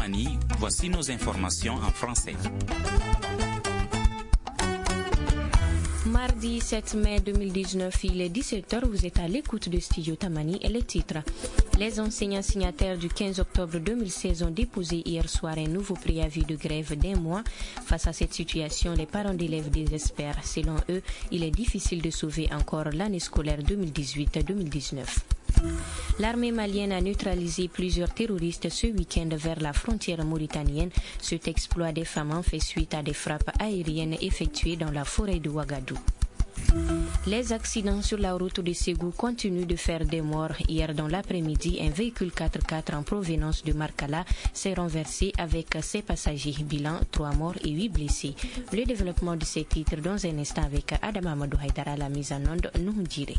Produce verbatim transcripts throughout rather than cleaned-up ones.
Tamani, voici nos informations en français. Mardi sept mai deux mille dix-neuf, il est dix-sept heures, vous êtes à l'écoute de Studio Tamani et les titres. Les enseignants signataires du quinze octobre deux mille seize ont déposé hier soir un nouveau préavis de grève d'un mois. Face à cette situation, les parents d'élèves désespèrent. Selon eux, il est difficile de sauver encore l'année scolaire deux mille dix-huit deux mille dix-neuf. L'armée malienne a neutralisé plusieurs terroristes ce week-end vers la frontière mauritanienne. Cet exploit des femmes fait suite à des frappes aériennes effectuées dans la forêt de Ouagadougou. Les accidents sur la route de Ségou continuent de faire des morts. Hier dans l'après-midi, un véhicule quatre quatre en provenance de Markala s'est renversé avec ses passagers. Bilan, trois morts et huit blessés. Le développement de ces titres dans un instant avec Adam Amadou Haïdara à la mise en onde, nous direz.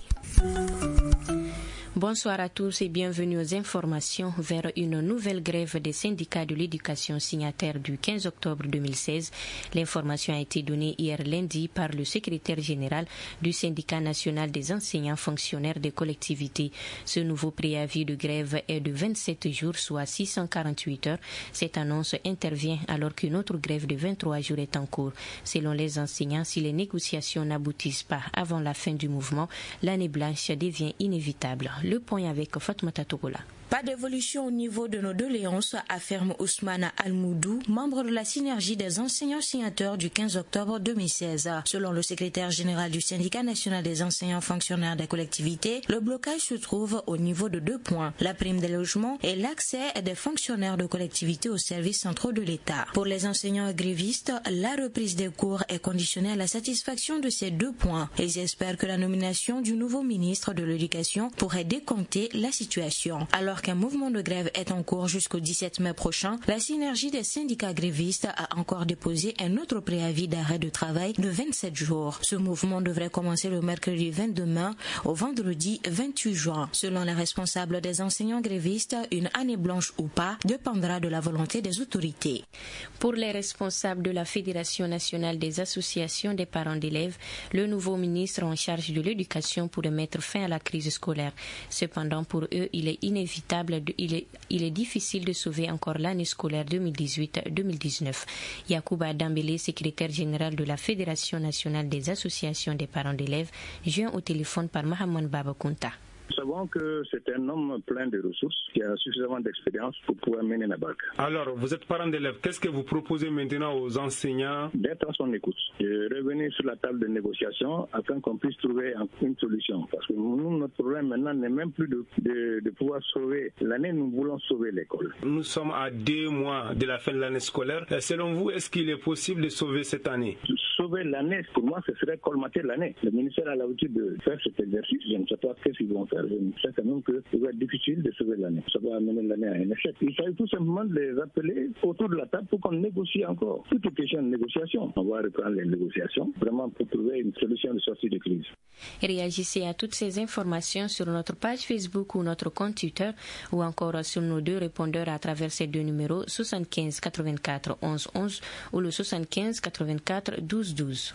Bonsoir à tous et bienvenue aux informations vers une nouvelle grève des syndicats de l'éducation signataires du quinze octobre deux mille seize. L'information a été donnée hier lundi par le secrétaire général du syndicat national des enseignants fonctionnaires des collectivités. Ce nouveau préavis de grève est de vingt-sept jours, soit six cent quarante-huit heures. Cette annonce intervient alors qu'une autre grève de vingt-trois jours est en cours. Selon les enseignants, si les négociations n'aboutissent pas avant la fin du mouvement, l'année blanche devient inévitable. Le point avec Fatmata Togola. Pas d'évolution au niveau de nos doléances, affirme Ousmane Almoudou, membre de la synergie des enseignants signataires du quinze octobre deux mille seize. Selon le secrétaire général du syndicat national des enseignants fonctionnaires des collectivités, le blocage se trouve au niveau de deux points, la prime des logements et l'accès des fonctionnaires de collectivités aux services centraux de l'État. Pour les enseignants grévistes, la reprise des cours est conditionnée à la satisfaction de ces deux points. Ils espèrent que la nomination du nouveau ministre de l'Éducation pourrait décompter la situation. Alors qu'un mouvement de grève est en cours jusqu'au dix-sept mai prochain, la synergie des syndicats grévistes a encore déposé un autre préavis d'arrêt de travail de vingt-sept jours. Ce mouvement devrait commencer le mercredi vingt-deux mai au vendredi vingt-huit juin. Selon les responsables des enseignants grévistes, une année blanche ou pas dépendra de la volonté des autorités. Pour les responsables de la Fédération nationale des associations des parents d'élèves, le nouveau ministre en charge de l'éducation pourrait mettre fin à la crise scolaire. Cependant, pour eux, il est inévitable Il est, il est difficile de sauver encore l'année scolaire deux mille dix-huit deux mille dix-neuf. Yacouba Dambélé, secrétaire général de la Fédération nationale des associations des parents d'élèves, joint au téléphone par Mahaman Baba Kunta. Nous savons que c'est un homme plein de ressources qui a suffisamment d'expérience pour pouvoir mener la barque. Alors, vous êtes parent d'élèves, qu'est-ce que vous proposez maintenant aux enseignants? D'être à son écoute, de revenir sur la table de négociation afin qu'on puisse trouver une solution. Parce que nous, notre problème maintenant n'est même plus de, de, de pouvoir sauver l'année, nous voulons sauver l'école. Nous sommes à deux mois de la fin de l'année scolaire. Selon vous, est-ce qu'il est possible de sauver cette année? Sauver l'année, pour moi, ce serait colmater l'année. Le ministère a l'habitude de faire cet exercice. Je ne sais pas ce qu'ils vont faire. Je sais quand même que ça va être difficile de sauver l'année. Ça va amener l'année à un échec. Il s'agit tout simplement de les appeler autour de la table pour qu'on négocie encore. Tout est question de négociation. On va reprendre les négociations vraiment pour trouver une solution de sortie de crise. Réagissez à toutes ces informations sur notre page Facebook ou notre compte Twitter ou encore sur nos deux répondeurs à travers ces deux numéros soixante-quinze quatre-vingt-quatre onze onze ou le soixante-quinze quatre-vingt-quatre douze douze.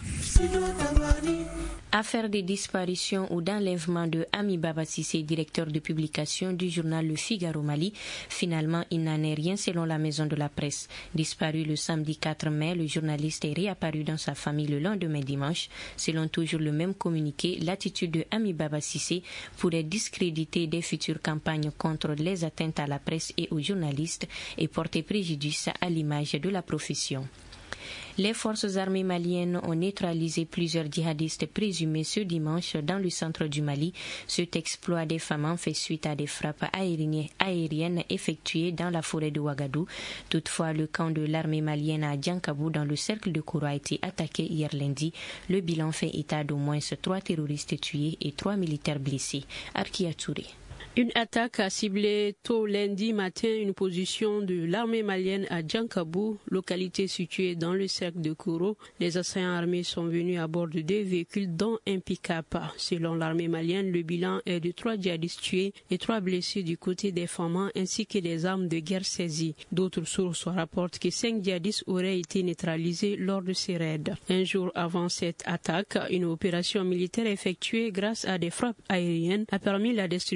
Affaire de disparition ou d'enlèvement de Ami Baba Cissé, directeur de publication du journal Le Figaro Mali. Finalement, il n'en est rien selon la maison de la presse. Disparu le samedi quatre mai, le journaliste est réapparu dans sa famille le lendemain dimanche. Selon toujours le même communiqué, l'attitude de Ami Baba Cissé pourrait discréditer des futures campagnes contre les atteintes à la presse et aux journalistes et porter préjudice à l'image de la profession. Les forces armées maliennes ont neutralisé plusieurs djihadistes présumés ce dimanche dans le centre du Mali. Cet exploit des femmes fait suite à des frappes aériennes effectuées dans la forêt de Ouagadougou. Toutefois, le camp de l'armée malienne à Djankabou dans le cercle de Koro a été attaqué hier lundi. Le bilan fait état d'au moins trois terroristes tués et trois militaires blessés. Arkia Touré. Une attaque a ciblé tôt lundi matin une position de l'armée malienne à Djankabou, localité située dans le cercle de Koro. Les assaillants armés sont venus à bord de deux véhicules dont un pick-up. Selon l'armée malienne, le bilan est de trois djihadistes tués et trois blessés du côté des femmes ainsi que des armes de guerre saisies. D'autres sources rapportent que cinq djihadistes auraient été neutralisés lors de ces raids. Un jour avant cette attaque, une opération militaire effectuée grâce à des frappes aériennes a permis la destruction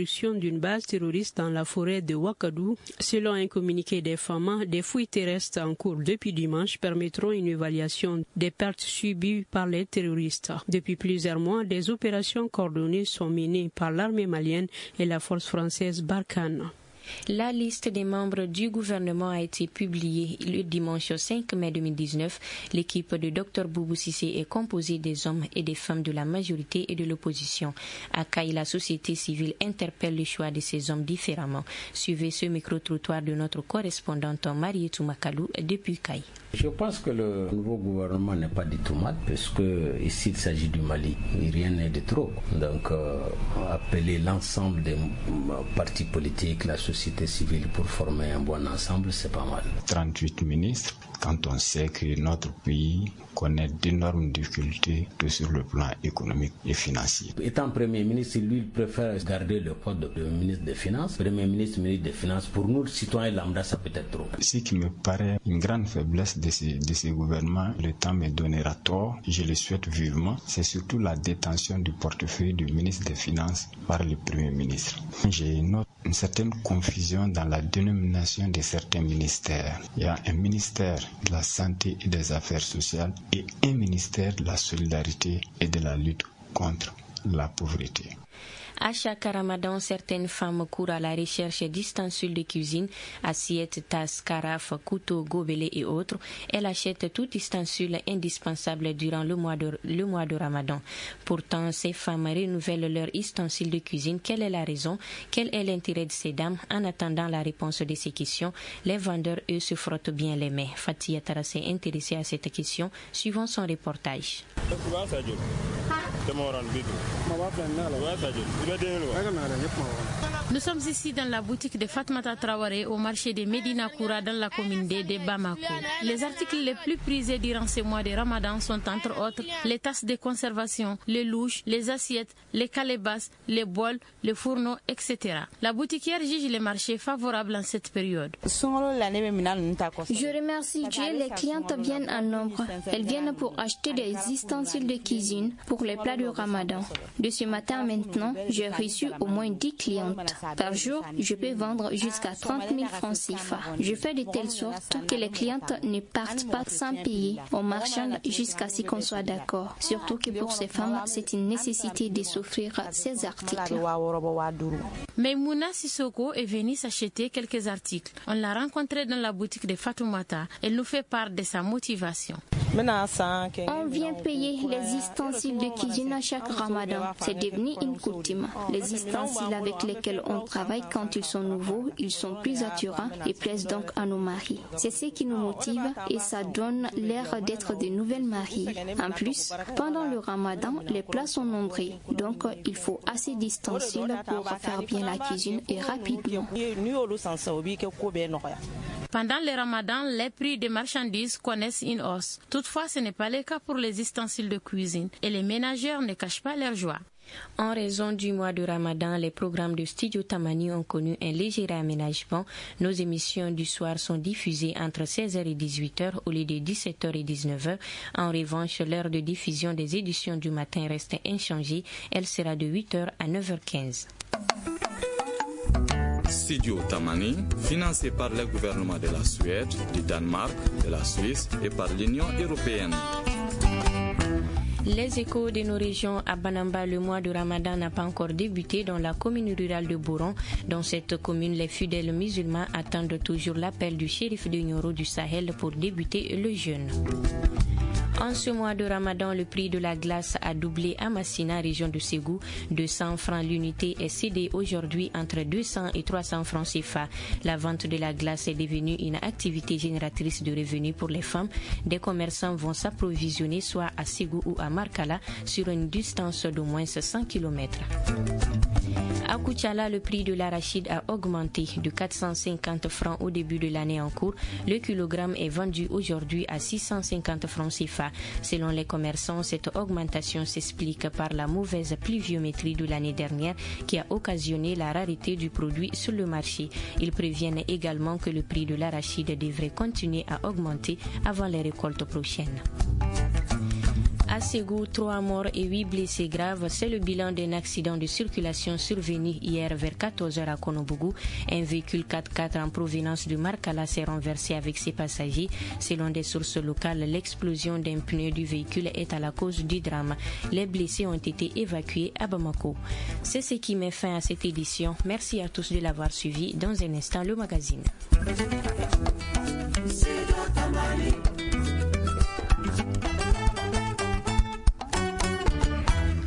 d'une base terroriste dans la forêt de Wakadou. Selon un communiqué des F A M A, des fouilles terrestres en cours depuis dimanche permettront une évaluation des pertes subies par les terroristes. Depuis plusieurs mois, des opérations coordonnées sont menées par l'armée malienne et la force française Barkhane. La liste des membres du gouvernement a été publiée le dimanche cinq mai deux mille dix-neuf. L'équipe de Dr Boubou Cissé est composée des hommes et des femmes de la majorité et de l'opposition. À Kaï, la société civile interpelle le choix de ces hommes différemment. Suivez ce micro-trottoir de notre correspondante Marietou Makalou depuis Kaï. Je pense que le nouveau gouvernement n'est pas du tout mal, puisque ici il s'agit du Mali. Rien n'est de trop. Donc, euh, appeler l'ensemble des partis politiques, la société civile pour former un bon ensemble, c'est pas mal. trente-huit ministres, quand on sait que notre pays connaît d'énormes difficultés sur le plan économique et financier. Étant Premier ministre, lui, il préfère garder le poste de ministre des Finances. Premier ministre, ministre des Finances, pour nous, citoyens lambda, ça peut être trop. Ce qui me paraît une grande faiblesse de ces, de ces gouvernements, le temps me donnera tort, je le souhaite vivement, c'est surtout la détention du portefeuille du ministre des Finances par le Premier ministre. J'ai noté une certaine confusion dans la dénomination de certains ministères. Il y a un ministère de la Santé et des Affaires sociales et un ministère de la Solidarité et de la lutte contre la pauvreté. À chaque ramadan, certaines femmes courent à la recherche d'ustensiles de cuisine, assiettes, tasses, carafes, couteaux, gobelets et autres. Elles achètent tout ustensile indispensable durant le mois de, le mois de ramadan. Pourtant, ces femmes renouvellent leurs ustensiles de cuisine. Quelle est la raison? Quel est l'intérêt de ces dames? En attendant la réponse de ces questions, les vendeurs, eux, se frottent bien les mains. Fatia Tara s'est intéressée à cette question, suivant son reportage. Nous sommes ici dans la boutique de Fatmata Traoré au marché de Medina Koura dans la commune de Bamako. Les articles les plus prisés durant ce mois de Ramadan sont entre autres les tasses de conservation, les louches, les assiettes, les calebasses, les bols, les fourneaux, et cetera. La boutiquière juge les marchés favorables en cette période. Je remercie Dieu, les clientes viennent en nombre. Elles viennent pour acheter des ustensiles de cuisine pour les plats du Ramadan. De ce matin maintenant, j'ai reçu au moins dix clientes. Par jour, je peux vendre jusqu'à trente mille francs C F A. Je fais de telle sorte que les clientes ne partent pas sans payer. On marchande jusqu'à ce qu'on soit d'accord. Surtout que pour ces femmes, c'est une nécessité de s'offrir ces articles. Mais Mouna Sissoko est venue s'acheter quelques articles. On l'a rencontrée dans la boutique de Fatoumata. Elle nous fait part de sa motivation. On vient payer les ustensiles de cuisine à chaque ramadan. C'est devenu une coutume. Les ustensiles avec lesquels on travaille quand ils sont nouveaux, ils sont plus attirants et plaisent donc à nos maris. C'est ce qui nous motive et ça donne l'air d'être de nouvelles mariées. En plus, pendant le ramadan, les plats sont nombreux. Donc, il faut assez d'ustensiles pour faire bien la cuisine et rapidement. Pendant le ramadan, les prix des marchandises connaissent une hausse. Toutefois, ce n'est pas le cas pour les ustensiles de cuisine et les ménagères ne cachent pas leur joie. En raison du mois de Ramadan, les programmes de Studio Tamani ont connu un léger aménagement. Nos émissions du soir sont diffusées entre seize heures et dix-huit heures au lieu de dix-sept heures et dix-neuf heures. En revanche, l'heure de diffusion des éditions du matin reste inchangée. Elle sera de huit heures à neuf heures quinze. Studio Tamani, financé par le gouvernement de la Suède, du Danemark, de la Suisse et par l'Union européenne. Les échos de nos régions à Banamba, le mois de Ramadan n'a pas encore débuté dans la commune rurale de Boron. Dans cette commune, les fidèles musulmans attendent toujours l'appel du shérif de Nioro du Sahel pour débuter le jeûne. En ce mois de Ramadan, le prix de la glace a doublé à Massina, région de Ségou. deux cents francs l'unité est cédée aujourd'hui entre deux cents et trois cents francs C F A. La vente de la glace est devenue une activité génératrice de revenus pour les femmes. Des commerçants vont s'approvisionner soit à Ségou ou à Markala sur une distance d'au moins cent kilomètres. À Koutiala, le prix de l'arachide a augmenté de quatre cent cinquante francs au début de l'année en cours. Le kilogramme est vendu aujourd'hui à six cent cinquante francs C F A. Selon les commerçants, cette augmentation s'explique par la mauvaise pluviométrie de l'année dernière qui a occasionné la rareté du produit sur le marché. Ils préviennent également que le prix de l'arachide devrait continuer à augmenter avant les récoltes prochaines. À Ségou, trois morts et huit blessés graves. C'est le bilan d'un accident de circulation survenu hier vers quatorze heures à Konobougou. Un véhicule quatre-quatre en provenance de Markala s'est renversé avec ses passagers. Selon des sources locales, l'explosion d'un pneu du véhicule est à la cause du drame. Les blessés ont été évacués à Bamako. C'est ce qui met fin à cette édition. Merci à tous de l'avoir suivi. Dans un instant, le magazine.